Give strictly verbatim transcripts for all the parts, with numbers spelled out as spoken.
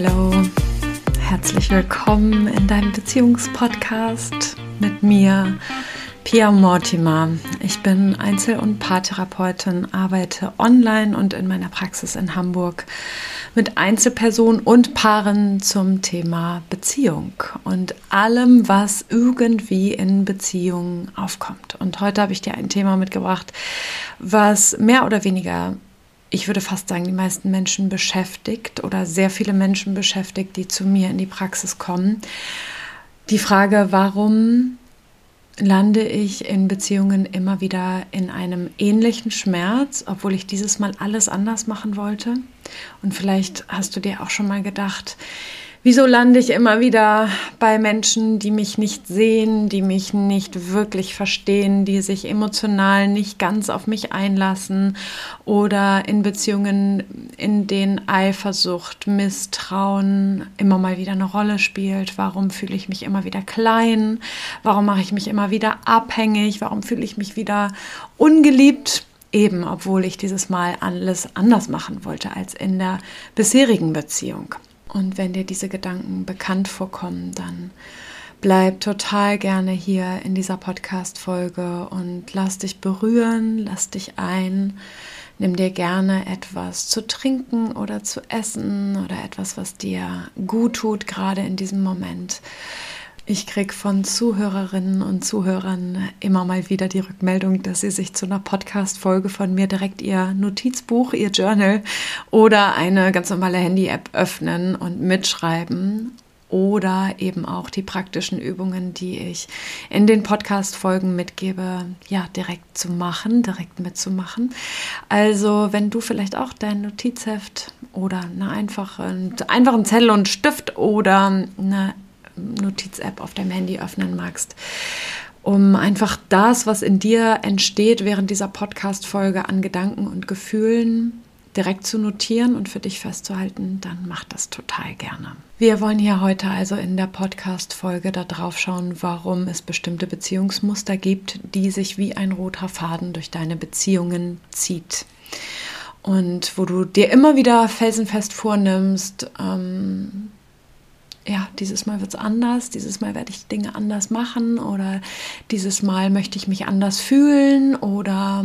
Hallo, herzlich willkommen in deinem Beziehungspodcast mit mir, Pia Mortimer. Ich bin Einzel- und Paartherapeutin, arbeite online und in meiner Praxis in Hamburg mit Einzelpersonen und Paaren zum Thema Beziehung und allem, was irgendwie in Beziehungen aufkommt. Und heute habe ich dir ein Thema mitgebracht, was mehr oder weniger, ich würde fast sagen, die meisten Menschen beschäftigt oder sehr viele Menschen beschäftigt, die zu mir in die Praxis kommen. Die Frage, warum lande ich in Beziehungen immer wieder in einem ähnlichen Schmerz, obwohl ich dieses Mal alles anders machen wollte? Und vielleicht hast du dir auch schon mal gedacht, wieso lande ich immer wieder bei Menschen, die mich nicht sehen, die mich nicht wirklich verstehen, die sich emotional nicht ganz auf mich einlassen oder in Beziehungen, in denen Eifersucht, Misstrauen immer mal wieder eine Rolle spielt? Warum fühle ich mich immer wieder klein? Warum mache ich mich immer wieder abhängig? Warum fühle ich mich wieder ungeliebt? Eben, obwohl ich dieses Mal alles anders machen wollte als in der bisherigen Beziehung. Und wenn dir diese Gedanken bekannt vorkommen, dann bleib total gerne hier in dieser Podcast-Folge und lass dich berühren, lass dich ein. Nimm dir gerne etwas zu trinken oder zu essen oder etwas, was dir gut tut, gerade in diesem Moment. Ich kriege von Zuhörerinnen und Zuhörern immer mal wieder die Rückmeldung, dass sie sich zu einer Podcast-Folge von mir direkt ihr Notizbuch, ihr Journal oder eine ganz normale Handy-App öffnen und mitschreiben oder eben auch die praktischen Übungen, die ich in den Podcast-Folgen mitgebe, ja, direkt zu machen, direkt mitzumachen. Also wenn du vielleicht auch dein Notizheft oder eine einfache, einfachen Zettel und Stift oder eine Notiz-App auf deinem Handy öffnen magst, um einfach das, was in dir entsteht während dieser Podcast-Folge an Gedanken und Gefühlen direkt zu notieren und für dich festzuhalten, dann mach das total gerne. Wir wollen hier heute also in der Podcast-Folge da drauf schauen, warum es bestimmte Beziehungsmuster gibt, die sich wie ein roter Faden durch deine Beziehungen zieht. Und wo du dir immer wieder felsenfest vornimmst, ähm, ja, dieses Mal wird es anders, dieses Mal werde ich Dinge anders machen oder dieses Mal möchte ich mich anders fühlen oder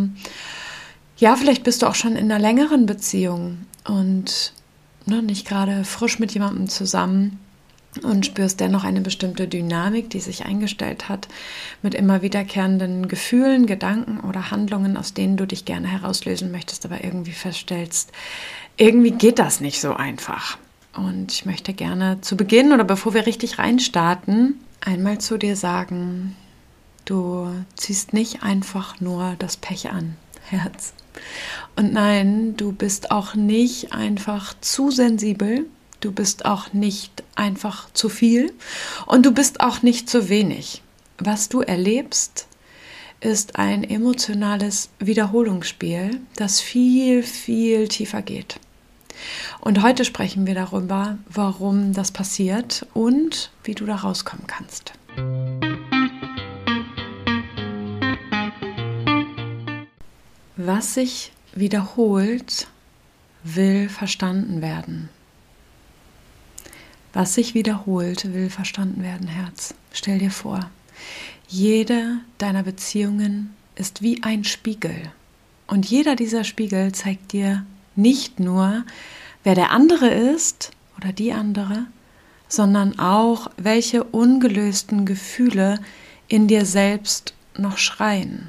ja, vielleicht bist du auch schon in einer längeren Beziehung und ne, nicht gerade frisch mit jemandem zusammen und spürst dennoch eine bestimmte Dynamik, die sich eingestellt hat mit immer wiederkehrenden Gefühlen, Gedanken oder Handlungen, aus denen du dich gerne herauslösen möchtest, aber irgendwie feststellst, irgendwie geht das nicht so einfach. Und ich möchte gerne zu Beginn oder bevor wir richtig reinstarten, einmal zu dir sagen, du ziehst nicht einfach nur das Pech an, Herz. Und nein, du bist auch nicht einfach zu sensibel, du bist auch nicht einfach zu viel und du bist auch nicht zu wenig. Was du erlebst, ist ein emotionales Wiederholungsspiel, das viel, viel tiefer geht. Und heute sprechen wir darüber, warum das passiert und wie du da rauskommen kannst. Was sich wiederholt, will verstanden werden. Was sich wiederholt, will verstanden werden, Herz. Stell dir vor, jede deiner Beziehungen ist wie ein Spiegel. Und jeder dieser Spiegel zeigt dir nicht nur, wer der andere ist oder die andere, sondern auch, welche ungelösten Gefühle in dir selbst noch schreien.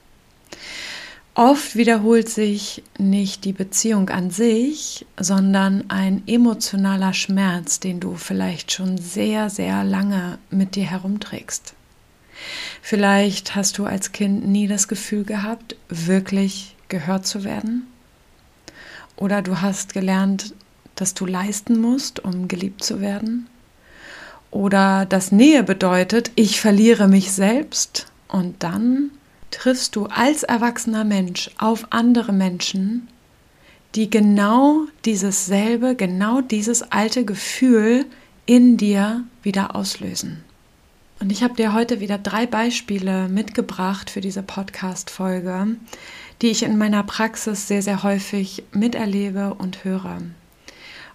Oft wiederholt sich nicht die Beziehung an sich, sondern ein emotionaler Schmerz, den du vielleicht schon sehr, sehr lange mit dir herumträgst. Vielleicht hast du als Kind nie das Gefühl gehabt, wirklich gehört zu werden. Oder du hast gelernt, dass du leisten musst, um geliebt zu werden. Oder dass Nähe bedeutet, ich verliere mich selbst. Und dann triffst du als erwachsener Mensch auf andere Menschen, die genau dieses selbe, genau dieses alte Gefühl in dir wieder auslösen. Und ich habe dir heute wieder drei Beispiele mitgebracht für diese Podcast-Folge, die ich in meiner Praxis sehr, sehr häufig miterlebe und höre.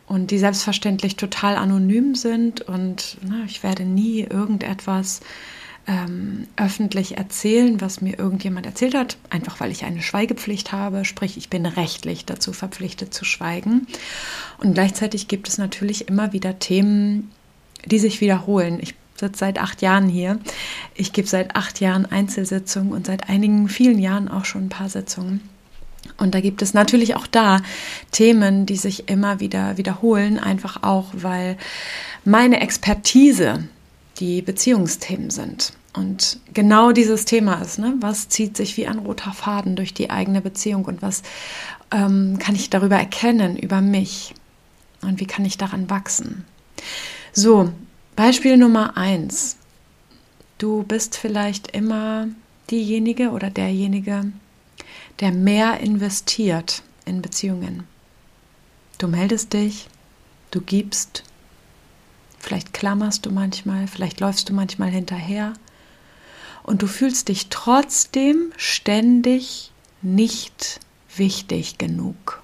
und die selbstverständlich total anonym sind und na, ich werde nie irgendetwas ähm, öffentlich erzählen, was mir irgendjemand erzählt hat, einfach weil ich eine Schweigepflicht habe, sprich ich bin rechtlich dazu verpflichtet zu schweigen. Und gleichzeitig gibt es natürlich immer wieder Themen, die sich wiederholen. Ich sitze seit acht Jahren hier. Ich gebe seit acht Jahren Einzelsitzungen und seit einigen, vielen Jahren auch schon ein paar Sitzungen. Und da gibt es natürlich auch da Themen, die sich immer wieder wiederholen, einfach auch, weil meine Expertise die Beziehungsthemen sind. Und genau dieses Thema ist, ne? Was zieht sich wie ein roter Faden durch die eigene Beziehung und was ähm, kann ich darüber erkennen, über mich und wie kann ich daran wachsen? So, Beispiel Nummer eins. Du bist vielleicht immer diejenige oder derjenige, der mehr investiert in Beziehungen. Du meldest dich, du gibst, vielleicht klammerst du manchmal, vielleicht läufst du manchmal hinterher und du fühlst dich trotzdem ständig nicht wichtig genug.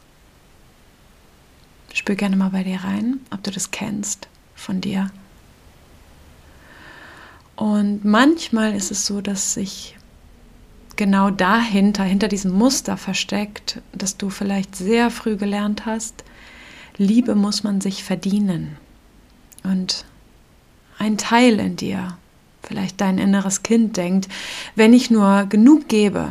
Spür gerne mal bei dir rein, ob du das kennst von dir. Und manchmal ist es so, dass sich genau dahinter, hinter diesem Muster versteckt, dass du vielleicht sehr früh gelernt hast, Liebe muss man sich verdienen. Und ein Teil in dir, vielleicht dein inneres Kind denkt, wenn ich nur genug gebe,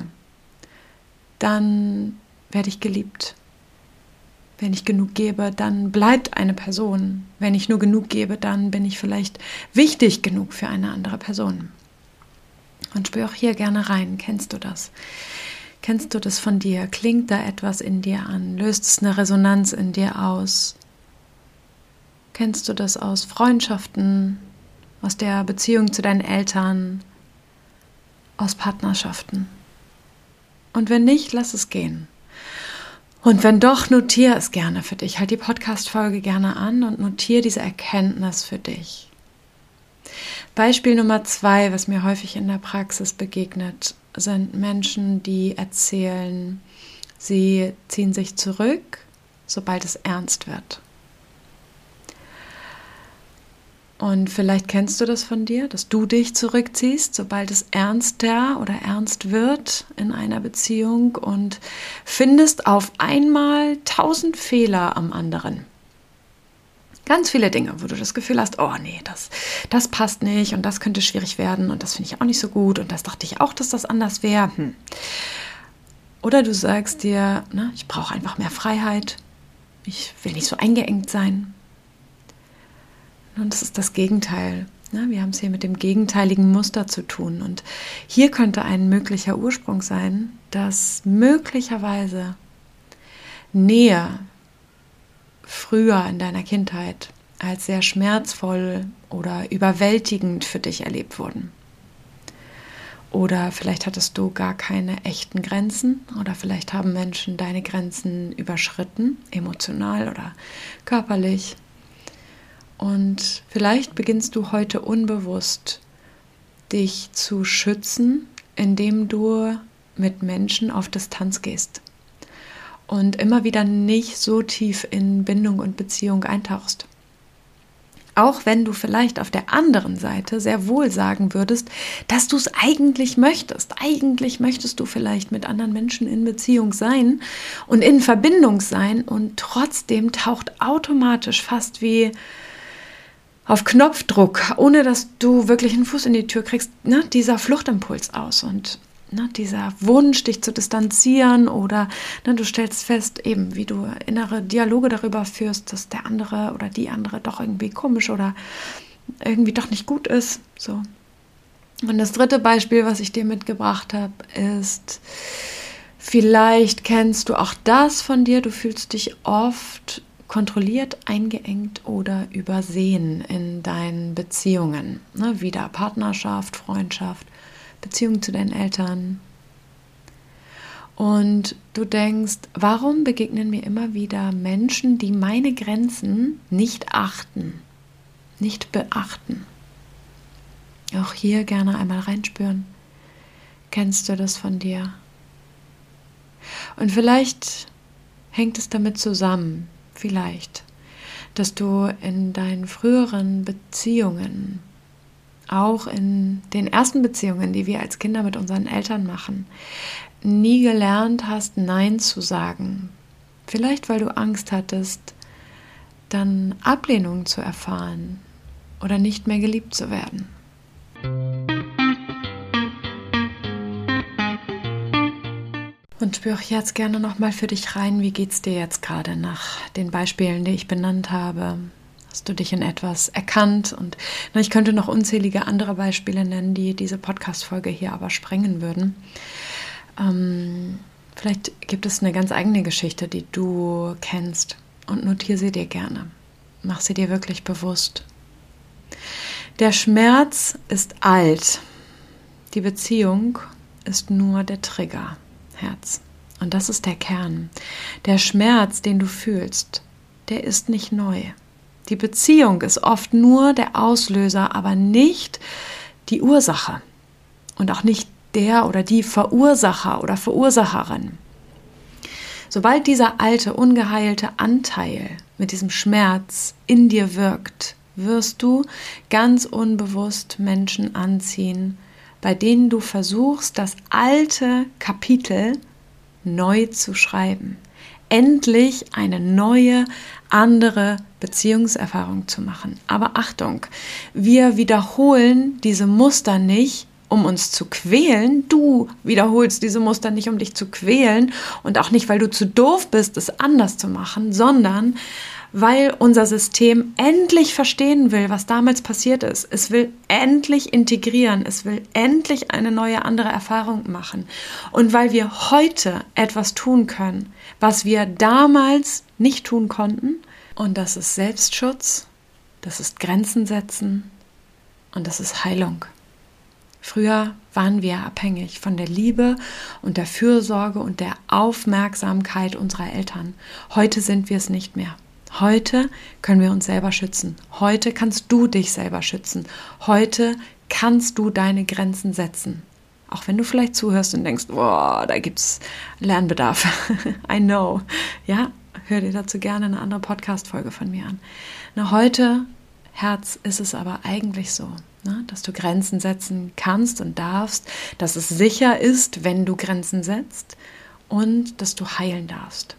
dann werde ich geliebt. Wenn ich genug gebe, dann bleibt eine Person. Wenn ich nur genug gebe, dann bin ich vielleicht wichtig genug für eine andere Person. Und spür auch hier gerne rein. Kennst du das? Kennst du das von dir? Klingt da etwas in dir an? Löst es eine Resonanz in dir aus? Kennst du das aus Freundschaften, aus der Beziehung zu deinen Eltern, aus Partnerschaften? Und wenn nicht, lass es gehen. Und wenn doch, notiere es gerne für dich. Halt die Podcast-Folge gerne an und notiere diese Erkenntnis für dich. Beispiel Nummer zwei, was mir häufig in der Praxis begegnet, sind Menschen, die erzählen, sie ziehen sich zurück, sobald es ernst wird. Und vielleicht kennst du das von dir, dass du dich zurückziehst, sobald es ernster oder ernst wird in einer Beziehung und findest auf einmal tausend Fehler am anderen. Ganz viele Dinge, wo du das Gefühl hast, oh nee, das, das passt nicht und das könnte schwierig werden und das finde ich auch nicht so gut und das dachte ich auch, dass das anders wäre. Hm. Oder du sagst dir, na, ich brauche einfach mehr Freiheit, ich will nicht so eingeengt sein. Und das ist das Gegenteil. Wir haben es hier mit dem gegenteiligen Muster zu tun. Und hier könnte ein möglicher Ursprung sein, dass möglicherweise Nähe früher in deiner Kindheit als sehr schmerzvoll oder überwältigend für dich erlebt wurden. Oder vielleicht hattest du gar keine echten Grenzen oder vielleicht haben Menschen deine Grenzen überschritten, emotional oder körperlich. Und vielleicht beginnst du heute unbewusst, dich zu schützen, indem du mit Menschen auf Distanz gehst und immer wieder nicht so tief in Bindung und Beziehung eintauchst. Auch wenn du vielleicht auf der anderen Seite sehr wohl sagen würdest, dass du es eigentlich möchtest. Eigentlich möchtest du vielleicht mit anderen Menschen in Beziehung sein und in Verbindung sein und trotzdem taucht automatisch fast wie auf Knopfdruck, ohne dass du wirklich einen Fuß in die Tür kriegst, ne, dieser Fluchtimpuls aus und ne, dieser Wunsch, dich zu distanzieren oder ne, du stellst fest, eben wie du innere Dialoge darüber führst, dass der andere oder die andere doch irgendwie komisch oder irgendwie doch nicht gut ist. So. Und das dritte Beispiel, was ich dir mitgebracht habe, ist, vielleicht kennst du auch das von dir, du fühlst dich oft kontrolliert, eingeengt oder übersehen in deinen Beziehungen. Ne, wieder Partnerschaft, Freundschaft, Beziehung zu deinen Eltern. Und du denkst, warum begegnen mir immer wieder Menschen, die meine Grenzen nicht achten, nicht beachten? Auch hier gerne einmal reinspüren. Kennst du das von dir? Und vielleicht hängt es damit zusammen, vielleicht, dass du in deinen früheren Beziehungen, auch in den ersten Beziehungen, die wir als Kinder mit unseren Eltern machen, nie gelernt hast, Nein zu sagen. Vielleicht, weil du Angst hattest, dann Ablehnung zu erfahren oder nicht mehr geliebt zu werden. Und spüre jetzt gerne nochmal für dich rein, wie geht es dir jetzt gerade nach den Beispielen, die ich benannt habe? Hast du dich in etwas erkannt? Und na, ich könnte noch unzählige andere Beispiele nennen, die diese Podcast-Folge hier aber sprengen würden. Ähm, vielleicht gibt es eine ganz eigene Geschichte, die du kennst, und notiere sie dir gerne. Mach sie dir wirklich bewusst. Der Schmerz ist alt. Die Beziehung ist nur der Trigger, Herz. Und das ist der Kern. Der Schmerz, den du fühlst, der ist nicht neu. Die Beziehung ist oft nur der Auslöser, aber nicht die Ursache. Und auch nicht der oder die Verursacher oder Verursacherin. Sobald dieser alte, ungeheilte Anteil mit diesem Schmerz in dir wirkt, wirst du ganz unbewusst Menschen anziehen, bei denen du versuchst, das alte Kapitel neu zu schreiben. Endlich eine neue, andere Beziehungserfahrung zu machen. Aber Achtung, wir wiederholen diese Muster nicht, um uns zu quälen. Du wiederholst diese Muster nicht, um dich zu quälen und auch nicht, weil du zu doof bist, es anders zu machen, sondern weil unser System endlich verstehen will, was damals passiert ist. Es will endlich integrieren, es will endlich eine neue, andere Erfahrung machen. Und weil wir heute etwas tun können, was wir damals nicht tun konnten, und das ist Selbstschutz, das ist Grenzen setzen und das ist Heilung. Früher waren wir abhängig von der Liebe und der Fürsorge und der Aufmerksamkeit unserer Eltern. Heute sind wir es nicht mehr. Heute können wir uns selber schützen. Heute kannst du dich selber schützen. Heute kannst du deine Grenzen setzen. Auch wenn du vielleicht zuhörst und denkst, boah, da gibt es Lernbedarf. I know. Ja, hör dir dazu gerne eine andere Podcast-Folge von mir an. Na, heute, Herz, ist es aber eigentlich so, ne, dass du Grenzen setzen kannst und darfst, dass es sicher ist, wenn du Grenzen setzt und dass du heilen darfst.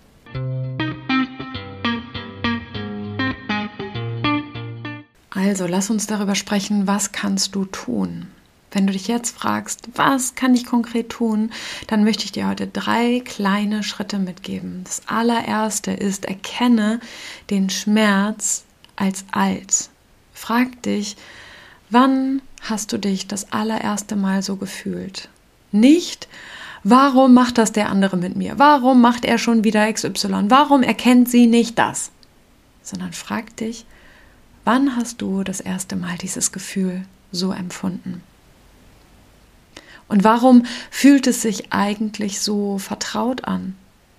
Also, lass uns darüber sprechen, was kannst du tun? Wenn du dich jetzt fragst, was kann ich konkret tun, dann möchte ich dir heute drei kleine Schritte mitgeben. Das allererste ist, erkenne den Schmerz als alt. Frag dich, wann hast du dich das allererste Mal so gefühlt? Nicht, warum macht das der andere mit mir? Warum macht er schon wieder X Y? Warum erkennt sie nicht das? Sondern frag dich, wann hast du das erste Mal dieses Gefühl so empfunden? Und warum fühlt es sich eigentlich so vertraut an?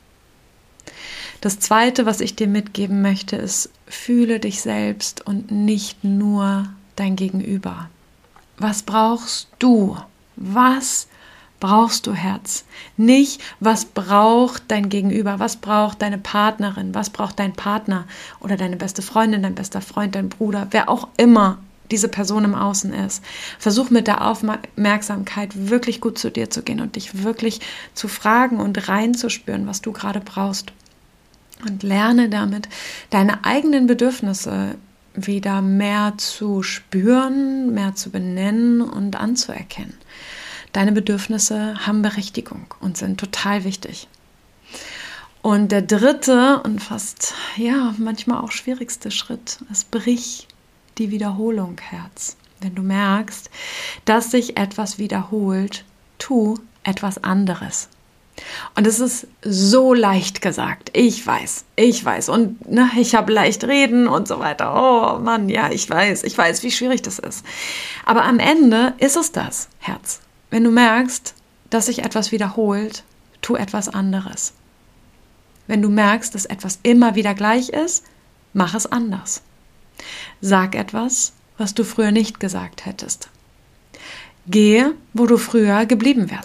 Das Zweite, was ich dir mitgeben möchte, ist, fühle dich selbst und nicht nur dein Gegenüber. Was brauchst du? Was brauchst du, Herz? Nicht, was braucht dein Gegenüber? Was braucht deine Partnerin? Was braucht dein Partner oder deine beste Freundin, dein bester Freund, dein Bruder, wer auch immer diese Person im Außen ist. Versuch mit der Aufmerksamkeit wirklich gut zu dir zu gehen und dich wirklich zu fragen und reinzuspüren, was du gerade brauchst. Und lerne damit, deine eigenen Bedürfnisse wieder mehr zu spüren, mehr zu benennen und anzuerkennen. Deine Bedürfnisse haben Berechtigung und sind total wichtig. Und der dritte und fast, ja, manchmal auch schwierigste Schritt ist, brich die Wiederholung, Herz. Wenn du merkst, dass sich etwas wiederholt, tu etwas anderes. Und es ist so leicht gesagt. Ich weiß, ich weiß. Und ne, ich habe leicht reden und so weiter. Oh Mann, ja, ich weiß, ich weiß, wie schwierig das ist. Aber am Ende ist es das, Herz. Wenn du merkst, dass sich etwas wiederholt, tu etwas anderes. Wenn du merkst, dass etwas immer wieder gleich ist, mach es anders. Sag etwas, was du früher nicht gesagt hättest. Gehe, wo du früher geblieben wärst.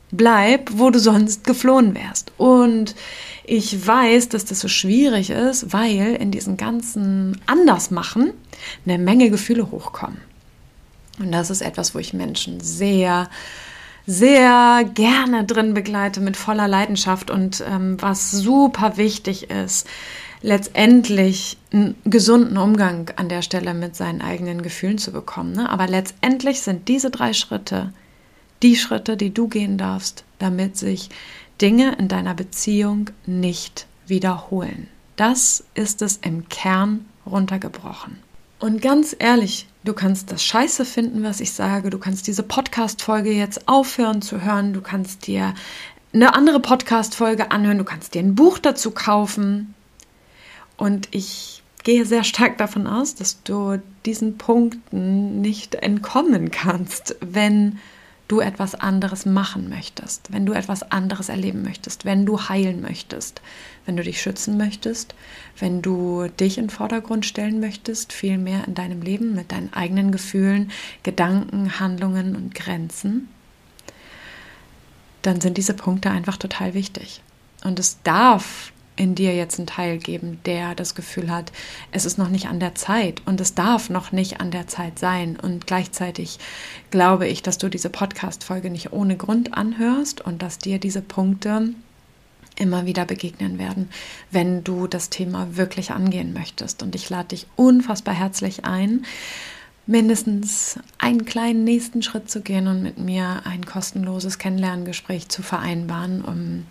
bleib, wo du sonst geflohen wärst. Und ich weiß, dass das so schwierig ist, weil in diesem ganzen Andersmachen eine Menge Gefühle hochkommen. Und das ist etwas, wo ich Menschen sehr, sehr gerne drin begleite, mit voller Leidenschaft. Und ähm, was super wichtig ist, letztendlich einen gesunden Umgang an der Stelle mit seinen eigenen Gefühlen zu bekommen. Ne? Aber letztendlich sind diese drei Schritte die Schritte, die du gehen darfst, damit sich Dinge in deiner Beziehung nicht wiederholen. Das ist es im Kern runtergebrochen. Und ganz ehrlich, du kannst das scheiße finden, was ich sage. Du kannst diese Podcast-Folge jetzt aufhören zu hören. Du kannst dir eine andere Podcast-Folge anhören. Du kannst dir ein Buch dazu kaufen. Und ich gehe sehr stark davon aus, dass du diesen Punkten nicht entkommen kannst, wenn du etwas anderes machen möchtest, wenn du etwas anderes erleben möchtest, wenn du heilen möchtest, wenn du dich schützen möchtest, wenn du dich in den Vordergrund stellen möchtest, viel mehr in deinem Leben mit deinen eigenen Gefühlen, Gedanken, Handlungen und Grenzen, dann sind diese Punkte einfach total wichtig. Und es darf in dir jetzt einen Teil geben, der das Gefühl hat, es ist noch nicht an der Zeit und es darf noch nicht an der Zeit sein. Und gleichzeitig glaube ich, dass du diese Podcast-Folge nicht ohne Grund anhörst und dass dir diese Punkte immer wieder begegnen werden, wenn du das Thema wirklich angehen möchtest. Und ich lade dich unfassbar herzlich ein, mindestens einen kleinen nächsten Schritt zu gehen und mit mir ein kostenloses Kennenlerngespräch zu vereinbaren, um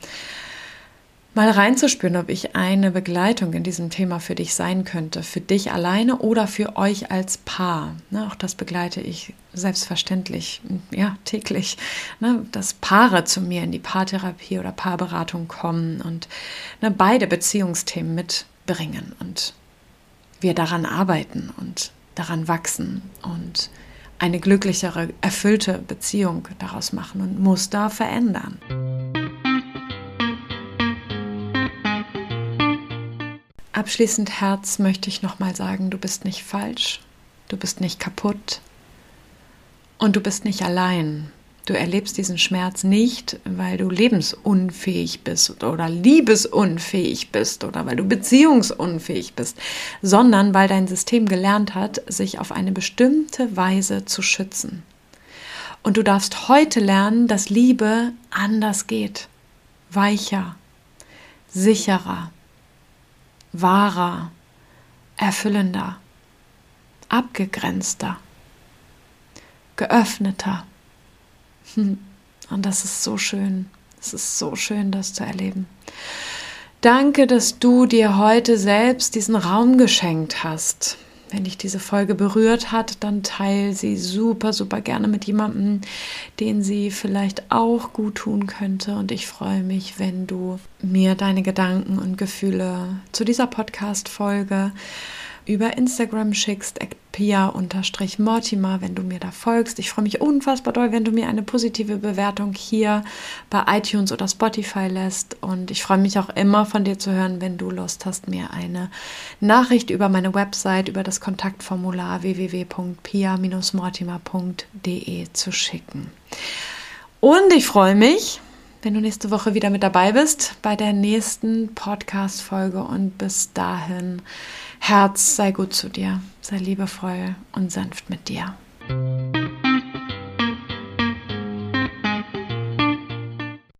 mal reinzuspüren, ob ich eine Begleitung in diesem Thema für dich sein könnte, für dich alleine oder für euch als Paar. Ne, auch das begleite ich selbstverständlich, ja, täglich, ne, dass Paare zu mir in die Paartherapie oder Paarberatung kommen und ne, beide Beziehungsthemen mitbringen und wir daran arbeiten und daran wachsen und eine glücklichere, erfüllte Beziehung daraus machen und Muster verändern. Abschließend, Herz, möchte ich nochmal sagen, du bist nicht falsch, du bist nicht kaputt und du bist nicht allein. Du erlebst diesen Schmerz nicht, weil du lebensunfähig bist oder liebesunfähig bist oder weil du beziehungsunfähig bist, sondern weil dein System gelernt hat, sich auf eine bestimmte Weise zu schützen. Und du darfst heute lernen, dass Liebe anders geht, weicher, sicherer, wahrer, erfüllender, abgegrenzter, geöffneter. Und das ist so schön. Es ist so schön, das zu erleben. Danke, dass du dir heute selbst diesen Raum geschenkt hast. Wenn dich diese Folge berührt hat, dann teile sie super, super gerne mit jemandem, den sie vielleicht auch gut tun könnte. Und ich freue mich, wenn du mir deine Gedanken und Gefühle zu dieser Podcast-Folge über Instagram schickst, at pia Mortimer, wenn du mir da folgst. Ich freue mich unfassbar doll, wenn du mir eine positive Bewertung hier bei iTunes oder Spotify lässt. Und ich freue mich auch immer, von dir zu hören, wenn du Lust hast, mir eine Nachricht über meine Website, über das Kontaktformular w w w punkt pia mortimer punkt d e zu schicken. Und ich freue mich, wenn du nächste Woche wieder mit dabei bist bei der nächsten Podcast-Folge. Und bis dahin, Herz, sei gut zu dir, sei liebevoll und sanft mit dir.